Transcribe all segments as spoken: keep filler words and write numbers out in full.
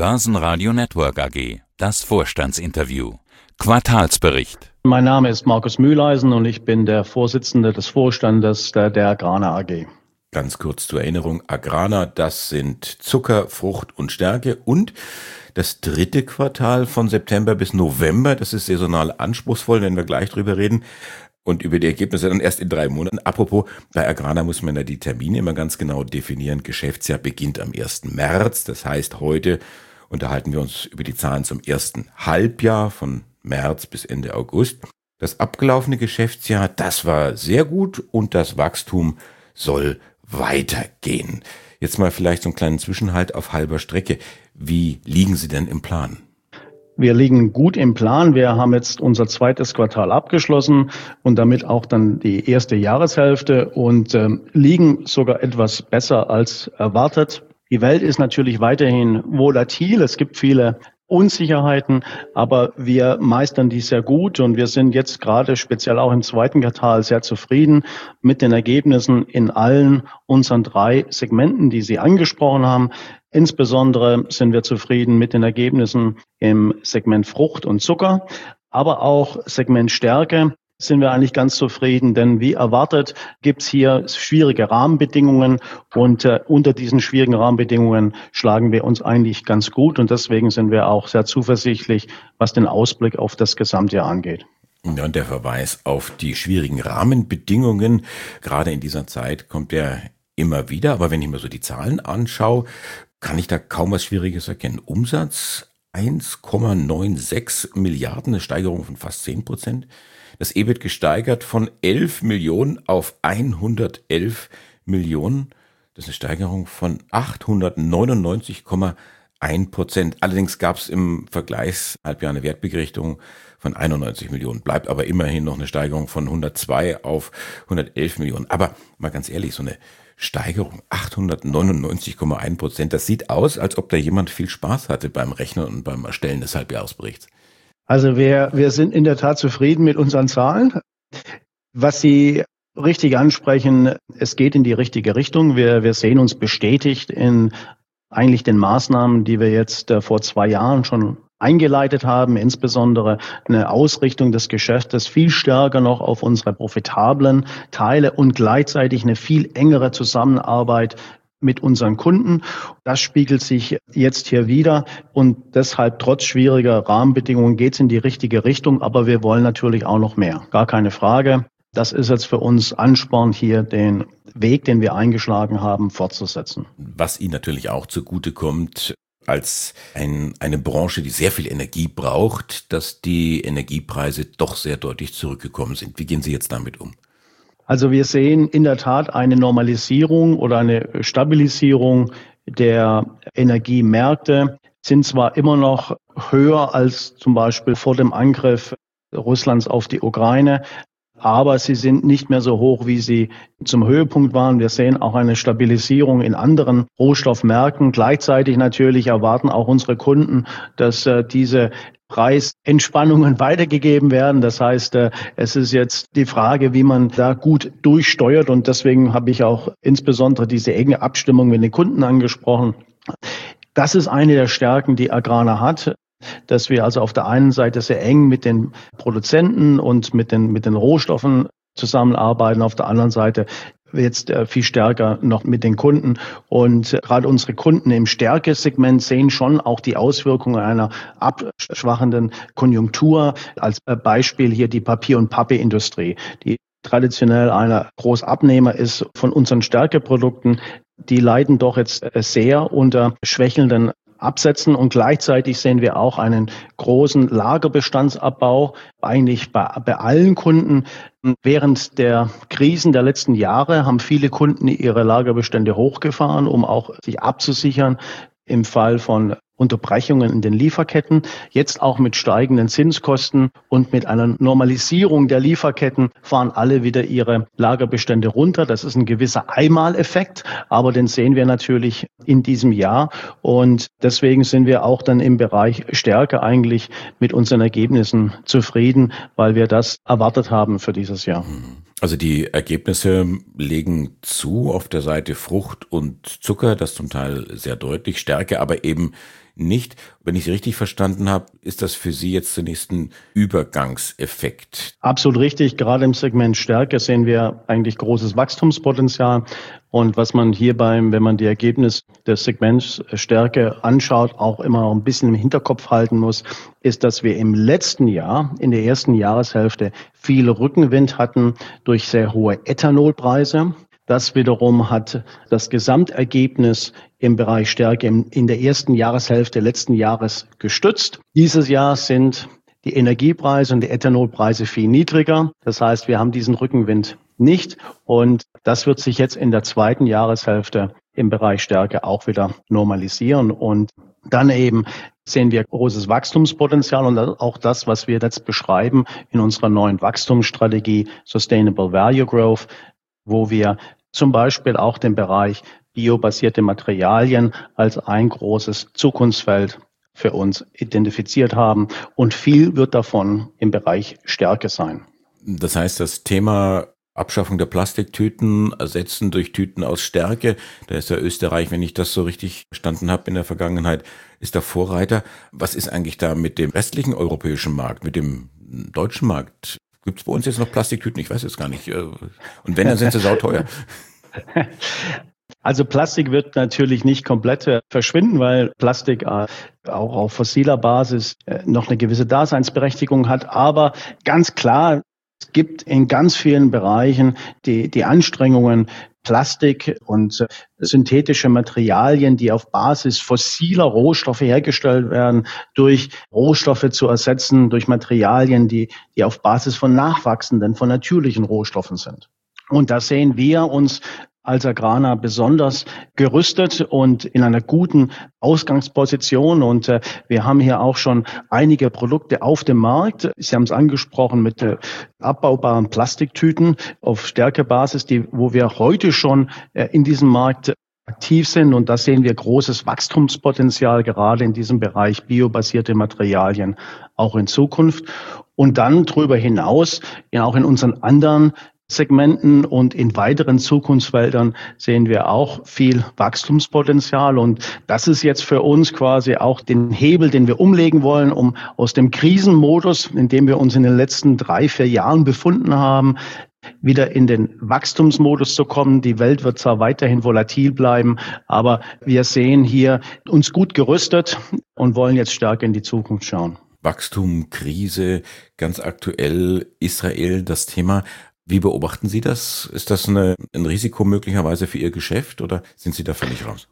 Börsenradio Network A G. Das Vorstandsinterview. Quartalsbericht. Mein Name ist Markus Mühleisen und ich bin der Vorsitzende des Vorstandes der, der Agrana A G. Ganz kurz zur Erinnerung, Agrana, das sind Zucker, Frucht und Stärke und das dritte Quartal von September bis November, das ist saisonal anspruchsvoll, wenn wir gleich drüber reden. Und über die Ergebnisse dann erst in drei Monaten. Apropos, bei Agrana muss man ja die Termine immer ganz genau definieren. Geschäftsjahr beginnt am ersten März. Das heißt, heute unterhalten wir uns über die Zahlen zum ersten Halbjahr von März bis Ende August. Das abgelaufene Geschäftsjahr, das war sehr gut und das Wachstum soll weitergehen. Jetzt mal vielleicht so einen kleinen Zwischenhalt auf halber Strecke. Wie liegen Sie denn im Plan? Wir liegen gut im Plan. Wir haben jetzt unser zweites Quartal abgeschlossen und damit auch dann die erste Jahreshälfte und ähm, liegen sogar etwas besser als erwartet. Die Welt ist natürlich weiterhin volatil. Es gibt viele Unsicherheiten, aber wir meistern die sehr gut und wir sind jetzt gerade speziell auch im zweiten Quartal sehr zufrieden mit den Ergebnissen in allen unseren drei Segmenten, die Sie angesprochen haben. Insbesondere sind wir zufrieden mit den Ergebnissen im Segment Frucht und Zucker, aber auch Segment Stärke sind wir eigentlich ganz zufrieden, denn wie erwartet gibt es hier schwierige Rahmenbedingungen und äh, unter diesen schwierigen Rahmenbedingungen schlagen wir uns eigentlich ganz gut und deswegen sind wir auch sehr zuversichtlich, was den Ausblick auf das Gesamtjahr angeht. Ja, und der Verweis auf die schwierigen Rahmenbedingungen, gerade in dieser Zeit kommt der immer wieder, aber wenn ich mir so die Zahlen anschaue, kann ich da kaum was Schwieriges erkennen. Umsatz eins Komma sechsundneunzig Milliarden, eine Steigerung von fast zehn Prozent. Das E B I T gesteigert von elf Millionen auf hundertelf Millionen. Das ist eine Steigerung von achthundertneunundneunzig Komma eins Prozent. Allerdings gab es im Vergleichshalbjahr eine Wertberichtigung von einundneunzig Millionen. Bleibt aber immerhin noch eine Steigerung von hundertzwei auf hundertelf Millionen. Aber mal ganz ehrlich, so eine Steigerung achthundertneunundneunzig Komma eins Prozent. Das sieht aus, als ob da jemand viel Spaß hatte beim Rechnen und beim Erstellen des Halbjahresberichts. Also wir, wir sind in der Tat zufrieden mit unseren Zahlen. Was Sie richtig ansprechen, es geht in die richtige Richtung. Wir, wir sehen uns bestätigt in eigentlich den Maßnahmen, die wir jetzt äh, vor zwei Jahren schon eingeleitet haben, insbesondere eine Ausrichtung des Geschäftes viel stärker noch auf unsere profitablen Teile und gleichzeitig eine viel engere Zusammenarbeit mit unseren Kunden. Das spiegelt sich jetzt hier wieder und deshalb trotz schwieriger Rahmenbedingungen geht es in die richtige Richtung, aber wir wollen natürlich auch noch mehr. Gar keine Frage. Das ist jetzt für uns Ansporn, hier den Weg, den wir eingeschlagen haben, fortzusetzen. Was Ihnen natürlich auch zugutekommt, als ein, eine Branche, die sehr viel Energie braucht, dass die Energiepreise doch sehr deutlich zurückgekommen sind. Wie gehen Sie jetzt damit um? Also wir sehen in der Tat eine Normalisierung oder eine Stabilisierung der Energiemärkte, sind zwar immer noch höher als zum Beispiel vor dem Angriff Russlands auf die Ukraine, aber sie sind nicht mehr so hoch, wie sie zum Höhepunkt waren. Wir sehen auch eine Stabilisierung in anderen Rohstoffmärkten. Gleichzeitig natürlich erwarten auch unsere Kunden, dass äh, diese Preisentspannungen weitergegeben werden. Das heißt, äh, es ist jetzt die Frage, wie man da gut durchsteuert. Und deswegen habe ich auch insbesondere diese enge Abstimmung mit den Kunden angesprochen. Das ist eine der Stärken, die Agrana hat, dass wir also auf der einen Seite sehr eng mit den Produzenten und mit den, mit den Rohstoffen zusammenarbeiten, auf der anderen Seite jetzt viel stärker noch mit den Kunden. Und gerade unsere Kunden im Stärkesegment sehen schon auch die Auswirkungen einer abschwachenden Konjunktur. Als Beispiel hier die Papier- und Pappe-Industrie, die traditionell einer Großabnehmer ist von unseren Stärkeprodukten. Die leiden doch jetzt sehr unter schwächelnden Absetzen und gleichzeitig sehen wir auch einen großen Lagerbestandsabbau, eigentlich bei, bei allen Kunden. Während der Krisen der letzten Jahre haben viele Kunden ihre Lagerbestände hochgefahren, um auch sich abzusichern im Fall von Unterbrechungen in den Lieferketten. Jetzt auch mit steigenden Zinskosten und mit einer Normalisierung der Lieferketten fahren alle wieder ihre Lagerbestände runter. Das ist ein gewisser Einmaleffekt, aber den sehen wir natürlich in diesem Jahr. Und deswegen sind wir auch dann im Bereich Stärke eigentlich mit unseren Ergebnissen zufrieden, weil wir das erwartet haben für dieses Jahr. Also die Ergebnisse legen zu auf der Seite Frucht und Zucker, das zum Teil sehr deutlich, Stärke aber eben nicht. Wenn ich Sie richtig verstanden habe, ist das für Sie jetzt zunächst ein Übergangseffekt. Absolut richtig. Gerade im Segment Stärke sehen wir eigentlich großes Wachstumspotenzial. Und was man hier beim, wenn man die Ergebnisse des Segments Stärke anschaut, auch immer ein bisschen im Hinterkopf halten muss, ist, dass wir im letzten Jahr, in der ersten Jahreshälfte, viel Rückenwind hatten durch sehr hohe Ethanolpreise. Das wiederum hat das Gesamtergebnis im Bereich Stärke in der ersten Jahreshälfte letzten Jahres gestützt. Dieses Jahr sind die Energiepreise und die Ethanolpreise viel niedriger. Das heißt, wir haben diesen Rückenwind nicht. Und das wird sich jetzt in der zweiten Jahreshälfte im Bereich Stärke auch wieder normalisieren. Und dann eben sehen wir großes Wachstumspotenzial und auch das, was wir jetzt beschreiben in unserer neuen Wachstumsstrategie Sustainable Value Growth, wo wir zum Beispiel auch den Bereich biobasierte Materialien als ein großes Zukunftsfeld für uns identifiziert haben. Und viel wird davon im Bereich Stärke sein. Das heißt, das Thema Abschaffung der Plastiktüten, ersetzen durch Tüten aus Stärke, da ist ja Österreich, wenn ich das so richtig verstanden habe in der Vergangenheit, ist der Vorreiter. Was ist eigentlich da mit dem restlichen europäischen Markt, mit dem deutschen Markt? Gibt es bei uns jetzt noch Plastiktüten? Ich weiß jetzt gar nicht. Und wenn, dann sind sie sauteuer. Also Plastik wird natürlich nicht komplett verschwinden, weil Plastik auch auf fossiler Basis noch eine gewisse Daseinsberechtigung hat. Aber ganz klar, es gibt in ganz vielen Bereichen die, die Anstrengungen, Plastik und synthetische Materialien, die auf Basis fossiler Rohstoffe hergestellt werden, durch Rohstoffe zu ersetzen, durch Materialien, die, die auf Basis von nachwachsenden, von natürlichen Rohstoffen sind. Und da sehen wir uns als Agrana besonders gerüstet und in einer guten Ausgangsposition. Und äh, wir haben hier auch schon einige Produkte auf dem Markt. Sie haben es angesprochen mit äh, abbaubaren Plastiktüten auf Stärkebasis, die, wo wir heute schon äh, in diesem Markt aktiv sind. Und da sehen wir großes Wachstumspotenzial, gerade in diesem Bereich biobasierte Materialien, auch in Zukunft. Und dann darüber hinaus, ja auch in unseren anderen Segmenten und in weiteren Zukunftsfeldern sehen wir auch viel Wachstumspotenzial. Und das ist jetzt für uns quasi auch den Hebel, den wir umlegen wollen, um aus dem Krisenmodus, in dem wir uns in den letzten drei, vier Jahren befunden haben, wieder in den Wachstumsmodus zu kommen. Die Welt wird zwar weiterhin volatil bleiben, aber wir sehen hier uns gut gerüstet und wollen jetzt stärker in die Zukunft schauen. Wachstum, Krise, ganz aktuell Israel, das Thema. Wie beobachten Sie das? Ist das eine, ein Risiko möglicherweise für Ihr Geschäft oder sind Sie da völlig raus?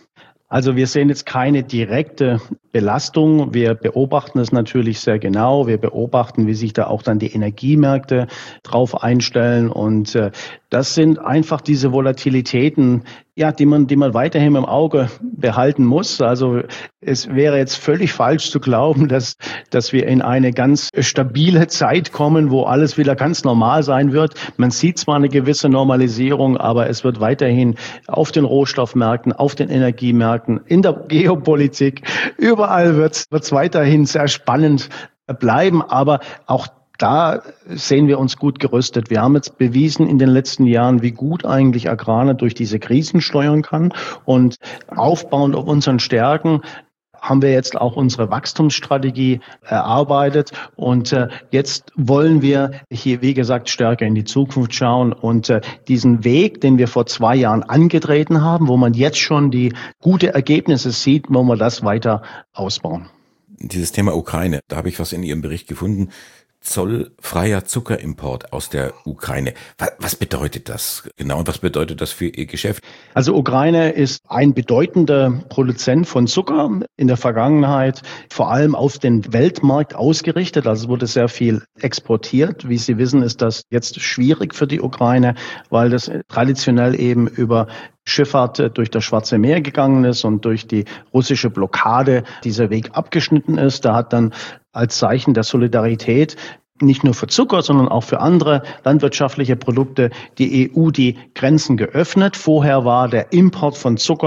Also wir sehen jetzt keine direkte Belastung. Wir beobachten es natürlich sehr genau. Wir beobachten, wie sich da auch dann die Energiemärkte drauf einstellen. Und äh, das sind einfach diese Volatilitäten, ja, die man, die man weiterhin im Auge behalten muss. Also es wäre jetzt völlig falsch zu glauben, dass, dass wir in eine ganz stabile Zeit kommen, wo alles wieder ganz normal sein wird. Man sieht zwar eine gewisse Normalisierung, aber es wird weiterhin auf den Rohstoffmärkten, auf den Energiemärkten, in der Geopolitik, überall wird es weiterhin sehr spannend bleiben. Aber auch da sehen wir uns gut gerüstet. Wir haben jetzt bewiesen in den letzten Jahren, wie gut eigentlich Agrana durch diese Krisen steuern kann. Und aufbauend auf unseren Stärken haben wir jetzt auch unsere Wachstumsstrategie erarbeitet. Und äh, jetzt wollen wir hier, wie gesagt, stärker in die Zukunft schauen und äh, diesen Weg, den wir vor zwei Jahren angetreten haben, wo man jetzt schon die gute Ergebnisse sieht, wollen wir das weiter ausbauen. Dieses Thema Ukraine, da habe ich was in Ihrem Bericht gefunden. Zollfreier Zuckerimport aus der Ukraine. Was bedeutet das genau und was bedeutet das für Ihr Geschäft? Also Ukraine ist ein bedeutender Produzent von Zucker, in der Vergangenheit vor allem auf den Weltmarkt ausgerichtet. Also es wurde sehr viel exportiert. Wie Sie wissen, ist das jetzt schwierig für die Ukraine, weil das traditionell eben über Schifffahrt durch das Schwarze Meer gegangen ist und durch die russische Blockade dieser Weg abgeschnitten ist. Da hat dann als Zeichen der Solidarität nicht nur für Zucker, sondern auch für andere landwirtschaftliche Produkte die E U die Grenzen geöffnet. Vorher war der Import von Zucker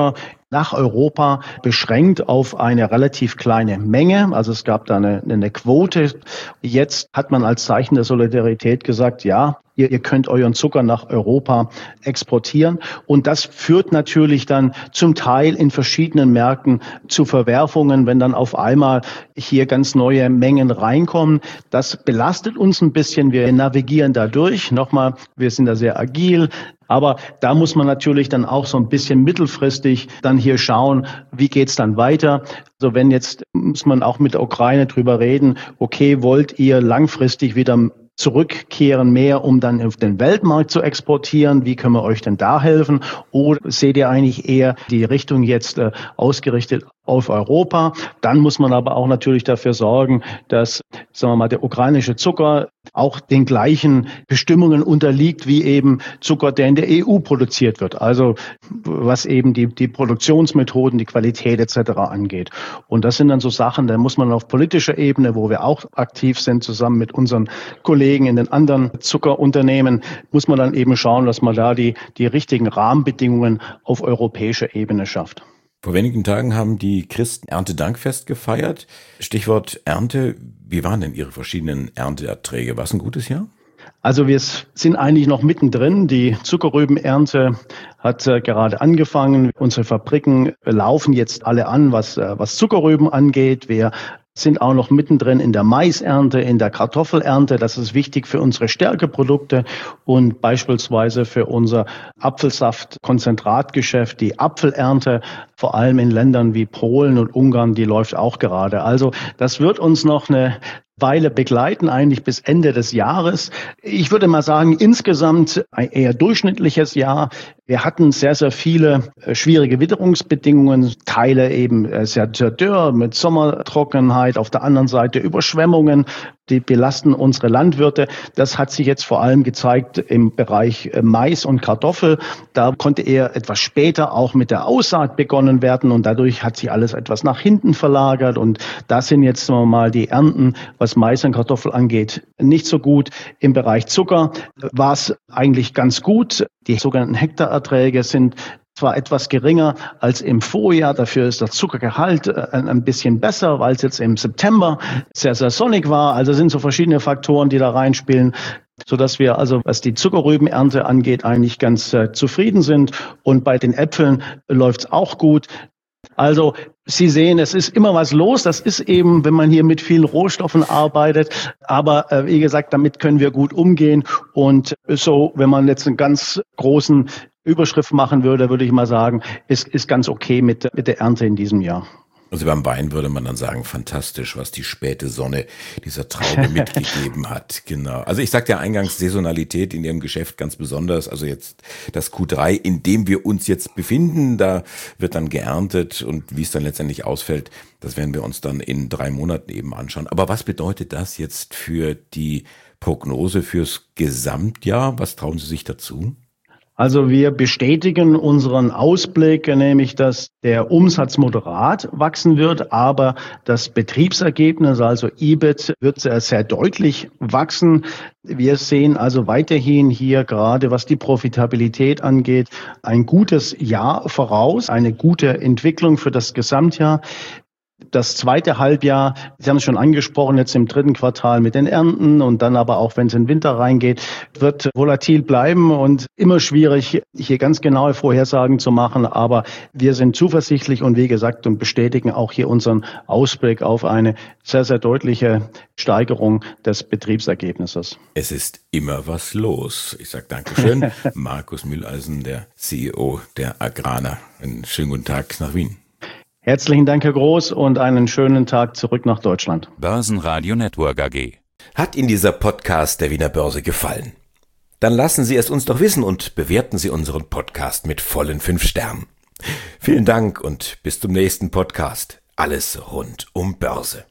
nach Europa beschränkt auf eine relativ kleine Menge. Also es gab da eine, eine Quote. Jetzt hat man als Zeichen der Solidarität gesagt, ja, ihr, ihr könnt euren Zucker nach Europa exportieren. Und das führt natürlich dann zum Teil in verschiedenen Märkten zu Verwerfungen, wenn dann auf einmal hier ganz neue Mengen reinkommen. Das belastet uns ein bisschen. Wir navigieren da durch. Nochmal, wir sind da sehr agil. Aber da muss man natürlich dann auch so ein bisschen mittelfristig dann hier schauen, wie geht's dann weiter. Also wenn jetzt, muss man auch mit der Ukraine drüber reden, okay, wollt ihr langfristig wieder zurückkehren mehr, um dann auf den Weltmarkt zu exportieren? Wie können wir euch denn da helfen? Oder seht ihr eigentlich eher die Richtung jetzt äh, ausgerichtet auf Europa? Dann muss man aber auch natürlich dafür sorgen, dass, sagen wir mal, der ukrainische Zucker auch den gleichen Bestimmungen unterliegt, wie eben Zucker, der in der E U produziert wird. Also was eben die, die Produktionsmethoden, die Qualität et cetera angeht. Und das sind dann so Sachen, da muss man auf politischer Ebene, wo wir auch aktiv sind, zusammen mit unseren Kollegen in den anderen Zuckerunternehmen, muss man dann eben schauen, dass man da die, die richtigen Rahmenbedingungen auf europäischer Ebene schafft. Vor wenigen Tagen haben die Christen Erntedankfest gefeiert. Stichwort Ernte. Wie waren denn Ihre verschiedenen Ernteerträge? War es ein gutes Jahr? Also wir sind eigentlich noch mittendrin. Die Zuckerrübenernte hat äh, gerade angefangen. Unsere Fabriken laufen jetzt alle an, was, äh, was Zuckerrüben angeht. Wir sind auch noch mittendrin in der Maisernte, in der Kartoffelernte. Das ist wichtig für unsere Stärkeprodukte und beispielsweise für unser Apfelsaft-Konzentratgeschäft. Die Apfelernte, vor allem in Ländern wie Polen und Ungarn, die läuft auch gerade. Also das wird uns noch eine Weile begleiten, eigentlich bis Ende des Jahres. Ich würde mal sagen, insgesamt ein eher durchschnittliches Jahr. Wir hatten sehr, sehr viele äh, schwierige Witterungsbedingungen, Teile eben äh, sehr, sehr dürr mit Sommertrockenheit, auf der anderen Seite Überschwemmungen, die belasten unsere Landwirte. Das hat sich jetzt vor allem gezeigt im Bereich äh, Mais und Kartoffel. Da konnte eher etwas später auch mit der Aussaat begonnen werden und dadurch hat sich alles etwas nach hinten verlagert und da sind jetzt sagen wir mal die Ernten, was Mais und Kartoffel angeht, nicht so gut. Im Bereich Zucker war es eigentlich ganz gut. Die sogenannten Hektarerträge sind zwar etwas geringer als im Vorjahr, dafür ist der Zuckergehalt ein, ein bisschen besser, weil es jetzt im September sehr, sehr sonnig war. Also sind so verschiedene Faktoren, die da reinspielen, sodass wir also, was die Zuckerrübenernte angeht, eigentlich ganz äh, zufrieden sind. Und bei den Äpfeln läuft es auch gut. Also Sie sehen, es ist immer was los. Das ist eben, wenn man hier mit vielen Rohstoffen arbeitet. Aber äh, wie gesagt, damit können wir gut umgehen. Und so, wenn man jetzt einen ganz großen Überschrift machen würde, würde ich mal sagen, ist, ist ganz okay mit, mit der Ernte in diesem Jahr. Also beim Wein würde man dann sagen, fantastisch, was die späte Sonne dieser Traube mitgegeben hat. Genau. Also ich sagte ja eingangs, Saisonalität in Ihrem Geschäft ganz besonders. Also jetzt das Q drei, in dem wir uns jetzt befinden, da wird dann geerntet und wie es dann letztendlich ausfällt, das werden wir uns dann in drei Monaten eben anschauen. Aber was bedeutet das jetzt für die Prognose fürs Gesamtjahr? Was trauen Sie sich dazu? Also wir bestätigen unseren Ausblick, nämlich dass der Umsatz moderat wachsen wird, aber das Betriebsergebnis, also E B I T, wird sehr, sehr deutlich wachsen. Wir sehen also weiterhin hier gerade, was die Profitabilität angeht, ein gutes Jahr voraus, eine gute Entwicklung für das Gesamtjahr. Das zweite Halbjahr, Sie haben es schon angesprochen, jetzt im dritten Quartal mit den Ernten und dann aber auch, wenn es in den Winter reingeht, wird volatil bleiben und immer schwierig, hier ganz genaue Vorhersagen zu machen. Aber wir sind zuversichtlich und wie gesagt und bestätigen auch hier unseren Ausblick auf eine sehr, sehr deutliche Steigerung des Betriebsergebnisses. Es ist immer was los. Ich sage Dankeschön. Markus Mühleisen, der C E O der Agrana. Einen schönen guten Tag nach Wien. Herzlichen Dank, Herr Groß, und einen schönen Tag zurück nach Deutschland. Börsenradio Network A G. Hat Ihnen dieser Podcast der Wiener Börse gefallen? Dann lassen Sie es uns doch wissen und bewerten Sie unseren Podcast mit vollen fünf Sternen. Vielen Dank und bis zum nächsten Podcast. Alles rund um Börse.